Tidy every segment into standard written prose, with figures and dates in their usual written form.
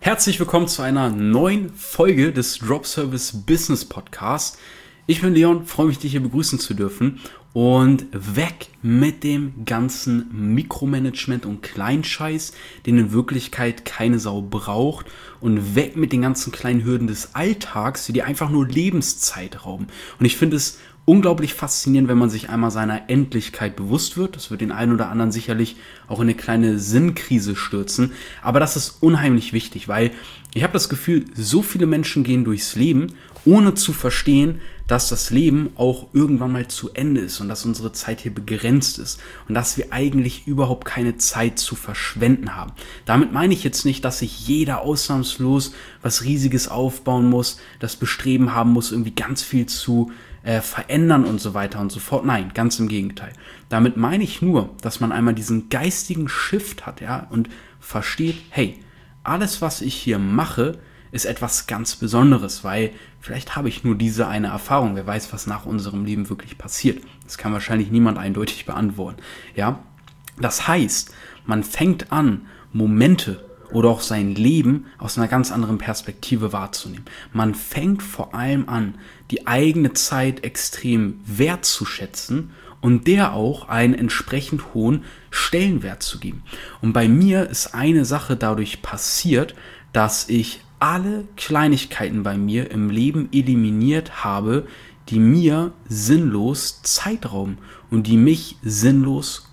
Herzlich willkommen zu einer neuen Folge des Drop Service Business Podcast. Ich bin Leon, freue mich, dich hier begrüßen zu dürfen und weg mit dem ganzen Mikromanagement und Kleinscheiß, den in Wirklichkeit keine Sau braucht, und weg mit den ganzen kleinen Hürden des Alltags, die dir einfach nur Lebenszeit rauben. Und ich finde es unglaublich faszinierend, wenn man sich einmal seiner Endlichkeit bewusst wird. Das wird den einen oder anderen sicherlich auch in eine kleine Sinnkrise stürzen. Aber das ist unheimlich wichtig, weil ich habe das Gefühl, so viele Menschen gehen durchs Leben, ohne zu verstehen, dass das Leben auch irgendwann mal zu Ende ist und dass unsere Zeit hier begrenzt ist und dass wir eigentlich überhaupt keine Zeit zu verschwenden haben. Damit meine ich jetzt nicht, dass sich jeder ausnahmslos was Riesiges aufbauen muss, das Bestreben haben muss, irgendwie ganz viel zu verändern und so weiter und so fort. Nein, ganz im Gegenteil. Damit meine ich nur, dass man einmal diesen geistigen Shift hat, ja, und versteht, hey, alles, was ich hier mache, ist etwas ganz Besonderes, weil vielleicht habe ich nur diese eine Erfahrung. Wer weiß, was nach unserem Leben wirklich passiert. Das kann wahrscheinlich niemand eindeutig beantworten, ja. Das heißt, man fängt an, Momente oder auch sein Leben aus einer ganz anderen Perspektive wahrzunehmen. Man fängt vor allem an, die eigene Zeit extrem wertzuschätzen und der auch einen entsprechend hohen Stellenwert zu geben. Und bei mir ist eine Sache dadurch passiert, dass ich alle Kleinigkeiten bei mir im Leben eliminiert habe, die mir sinnlos Zeit rauben und die mich sinnlos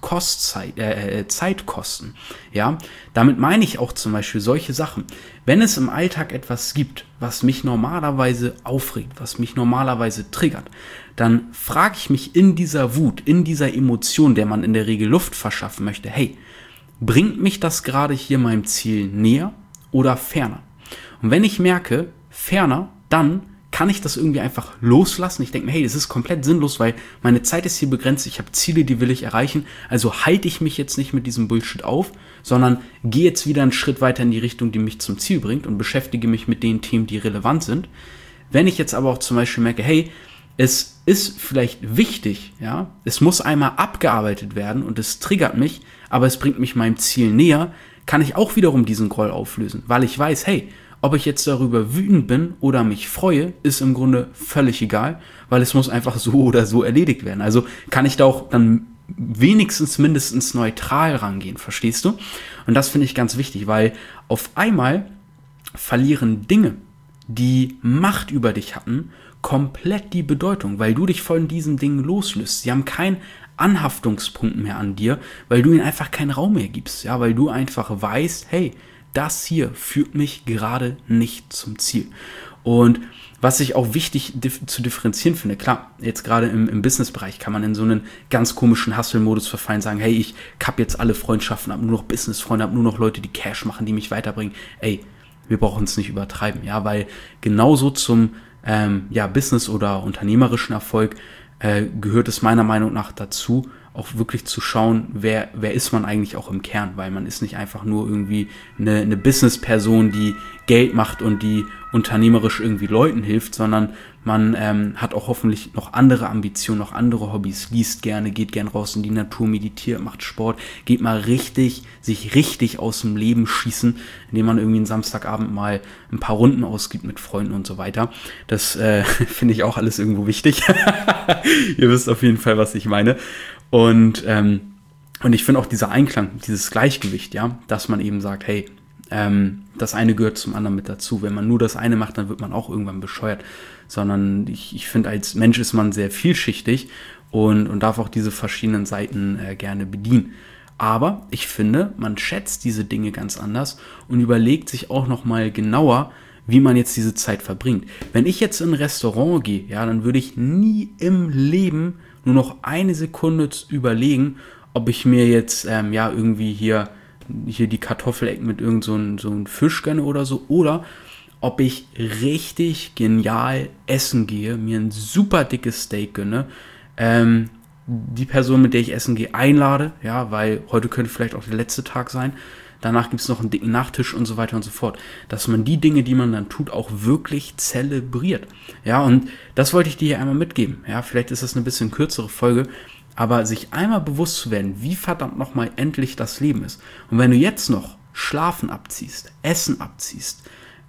Zeit kosten. Ja, damit meine ich auch zum Beispiel solche Sachen. Wenn es im Alltag etwas gibt, was mich normalerweise aufregt, was mich normalerweise triggert, dann frage ich mich in dieser Wut, in dieser Emotion, der man in der Regel Luft verschaffen möchte, hey, bringt mich das gerade hier meinem Ziel näher oder ferner? Und wenn ich merke, ferner, dann kann ich das irgendwie einfach loslassen. Ich denke mir, hey, das ist komplett sinnlos, weil meine Zeit ist hier begrenzt, ich habe Ziele, die will ich erreichen, also halte ich mich jetzt nicht mit diesem Bullshit auf, sondern gehe jetzt wieder einen Schritt weiter in die Richtung, die mich zum Ziel bringt und beschäftige mich mit den Themen, die relevant sind. Wenn ich jetzt aber auch zum Beispiel merke, hey, es ist vielleicht wichtig, ja, es muss einmal abgearbeitet werden und es triggert mich, aber es bringt mich meinem Ziel näher, kann ich auch wiederum diesen Groll auflösen, weil ich weiß, hey, ob ich jetzt darüber wütend bin oder mich freue, ist im Grunde völlig egal, weil es muss einfach so oder so erledigt werden. Also kann ich da auch dann wenigstens mindestens neutral rangehen, verstehst du? Und das finde ich ganz wichtig, weil auf einmal verlieren Dinge, die Macht über dich hatten, komplett die Bedeutung, weil du dich von diesen Dingen loslöst. Sie haben keinen Anhaftungspunkt mehr an dir, weil du ihnen einfach keinen Raum mehr gibst, ja, weil du einfach weißt, hey, das hier führt mich gerade nicht zum Ziel. Und was ich auch wichtig zu differenzieren finde, klar, jetzt gerade im Business-Bereich kann man in so einen ganz komischen Hustle-Modus verfallen, sagen, hey, ich kapp jetzt alle Freundschaften, habe nur noch Business-Freunde, habe nur noch Leute, die Cash machen, die mich weiterbringen. Ey, wir brauchen es nicht übertreiben, ja, weil genauso zum Business- oder unternehmerischen Erfolg gehört es meiner Meinung nach dazu, auch wirklich zu schauen, wer ist man eigentlich auch im Kern, weil man ist nicht einfach nur irgendwie eine Business-Person, die Geld macht und die unternehmerisch irgendwie Leuten hilft, sondern man hat auch hoffentlich noch andere Ambitionen, noch andere Hobbys, liest gerne, geht gern raus in die Natur, meditiert, macht Sport, geht mal sich richtig aus dem Leben schießen, indem man irgendwie einen Samstagabend mal ein paar Runden ausgibt mit Freunden und so weiter. Das finde ich auch alles irgendwo wichtig. Ihr wisst auf jeden Fall, was ich meine. Und ich finde auch dieser Einklang, dieses Gleichgewicht, ja, dass man eben sagt, hey, das eine gehört zum anderen mit dazu. Wenn man nur das eine macht, dann wird man auch irgendwann bescheuert. Sondern ich finde, als Mensch ist man sehr vielschichtig und darf auch diese verschiedenen Seiten gerne bedienen. Aber ich finde, man schätzt diese Dinge ganz anders und überlegt sich auch nochmal genauer, wie man jetzt diese Zeit verbringt. Wenn ich jetzt in ein Restaurant gehe, ja, dann würde ich nie im Leben nur noch eine Sekunde überlegen, ob ich mir jetzt irgendwie hier die Kartoffelecken mit irgend so ein Fisch gönne oder so, oder ob ich richtig genial essen gehe, mir ein super dickes Steak gönne, die Person, mit der ich essen gehe, einlade, ja, weil heute könnte vielleicht auch der letzte Tag sein, danach gibt es noch einen dicken Nachtisch und so weiter und so fort, dass man die Dinge, die man dann tut, auch wirklich zelebriert, ja, und das wollte ich dir hier einmal mitgeben, ja, vielleicht ist das eine bisschen kürzere Folge, aber sich einmal bewusst zu werden, wie verdammt nochmal endlich das Leben ist. Und wenn du jetzt noch Schlafen abziehst, Essen abziehst,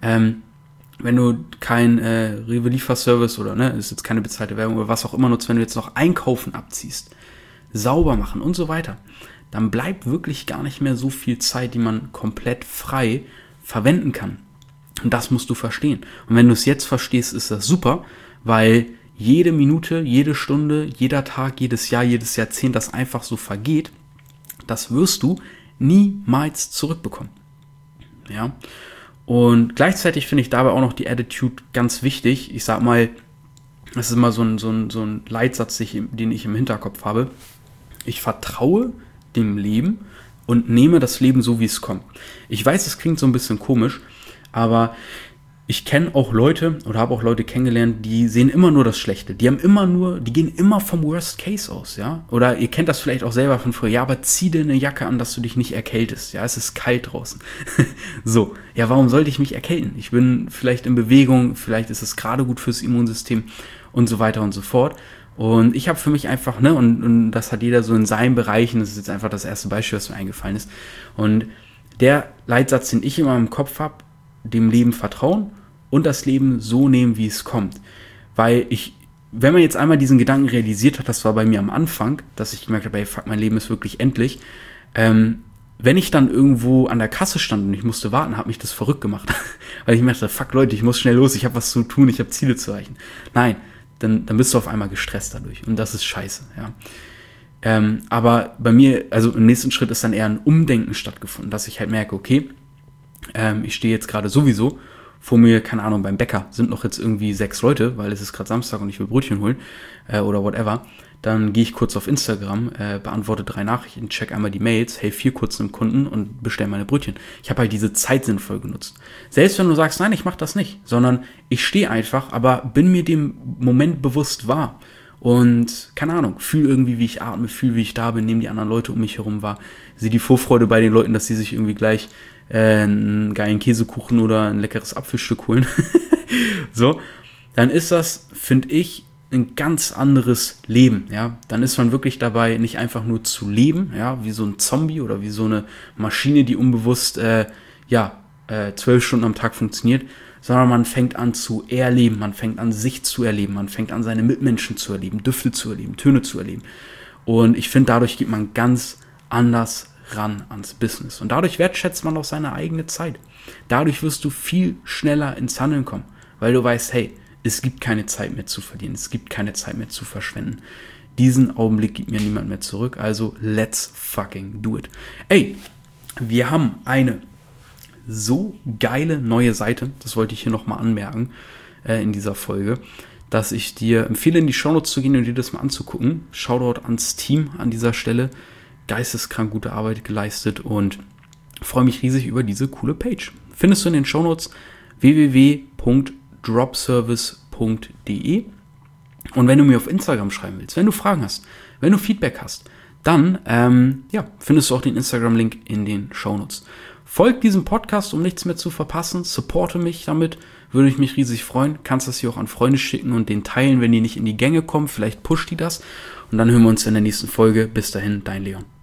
wenn du kein Rewe-Lieferservice oder ist jetzt keine bezahlte Werbung oder was auch immer nutzt, wenn du jetzt noch Einkaufen abziehst, sauber machen und so weiter, dann bleibt wirklich gar nicht mehr so viel Zeit, die man komplett frei verwenden kann. Und das musst du verstehen. Und wenn du es jetzt verstehst, ist das super, weil jede Minute, jede Stunde, jeder Tag, jedes Jahr, jedes Jahrzehnt, das einfach so vergeht, das wirst du niemals zurückbekommen. Ja. Und gleichzeitig finde ich dabei auch noch die Attitude ganz wichtig. Ich sag mal, das ist immer so ein Leitsatz, den ich im Hinterkopf habe. Ich vertraue dem Leben und nehme das Leben so, wie es kommt. Ich weiß, es klingt so ein bisschen komisch, aber ich kenne auch Leute oder habe auch Leute kennengelernt, die sehen immer nur das Schlechte. Die gehen immer vom Worst Case aus, ja. Oder ihr kennt das vielleicht auch selber von früher. Ja, aber zieh dir eine Jacke an, dass du dich nicht erkältest. Ja, es ist kalt draußen. So, ja, warum sollte ich mich erkälten? Ich bin vielleicht in Bewegung, vielleicht ist es gerade gut fürs Immunsystem und so weiter und so fort. Und ich habe für mich einfach, und das hat jeder so in seinen Bereichen, das ist jetzt einfach das erste Beispiel, was mir eingefallen ist. Und der Leitsatz, den ich immer im Kopf habe, dem Leben vertrauen und das Leben so nehmen, wie es kommt. Weil wenn man jetzt einmal diesen Gedanken realisiert hat, das war bei mir am Anfang, dass ich gemerkt habe, ey, fuck, mein Leben ist wirklich endlich. Wenn ich dann irgendwo an der Kasse stand und ich musste warten, hat mich das verrückt gemacht. Weil ich mir dachte, fuck Leute, ich muss schnell los, ich habe was zu tun, ich habe Ziele zu erreichen. Nein, dann bist du auf einmal gestresst dadurch und das ist scheiße, ja. Aber bei mir, also im nächsten Schritt ist dann eher ein Umdenken stattgefunden, dass ich halt merke, okay, ich stehe jetzt gerade sowieso vor mir, keine Ahnung, beim Bäcker sind noch jetzt irgendwie 6 Leute, weil es ist gerade Samstag und ich will Brötchen holen oder whatever. Dann gehe ich kurz auf Instagram, beantworte 3 Nachrichten, check einmal die Mails, helfe 4 kurz einem Kunden und bestelle meine Brötchen. Ich habe halt diese Zeit sinnvoll genutzt. Selbst wenn du sagst, nein, ich mache das nicht, sondern ich stehe einfach, aber bin mir dem Moment bewusst wahr. Und, keine Ahnung, fühle irgendwie, wie ich atme, fühle, wie ich da bin, nehme die anderen Leute um mich herum wahr. Sehe die Vorfreude bei den Leuten, dass sie sich irgendwie gleich einen geilen Käsekuchen oder ein leckeres Apfelstück holen. So, dann ist das, finde ich, ein ganz anderes Leben, ja. Dann ist man wirklich dabei, nicht einfach nur zu leben, ja, wie so ein Zombie oder wie so eine Maschine, die unbewusst, 12 Stunden am Tag funktioniert, sondern man fängt an zu erleben, man fängt an sich zu erleben, man fängt an seine Mitmenschen zu erleben, Düfte zu erleben, Töne zu erleben. Und ich finde, dadurch geht man ganz anders ran ans Business. Und dadurch wertschätzt man auch seine eigene Zeit. Dadurch wirst du viel schneller ins Handeln kommen, weil du weißt, hey, es gibt keine Zeit mehr zu verlieren, es gibt keine Zeit mehr zu verschwenden. Diesen Augenblick gibt mir niemand mehr zurück, also let's fucking do it. Ey, wir haben eine so geile neue Seite, das wollte ich hier nochmal anmerken in dieser Folge, dass ich dir empfehle, in die Shownotes zu gehen und dir das mal anzugucken. Shoutout ans Team an dieser Stelle. Geisteskrank gute Arbeit geleistet und freue mich riesig über diese coole Page. Findest du in den Shownotes www.dropservice.de. Und wenn du mir auf Instagram schreiben willst, wenn du Fragen hast, wenn du Feedback hast, dann findest du auch den Instagram-Link in den Shownotes. Folg diesem Podcast, um nichts mehr zu verpassen. Supporte mich damit, würde ich mich riesig freuen. Kannst das hier auch an Freunde schicken und den teilen, wenn die nicht in die Gänge kommen. Vielleicht pusht die das. Und dann hören wir uns in der nächsten Folge. Bis dahin, dein Leon.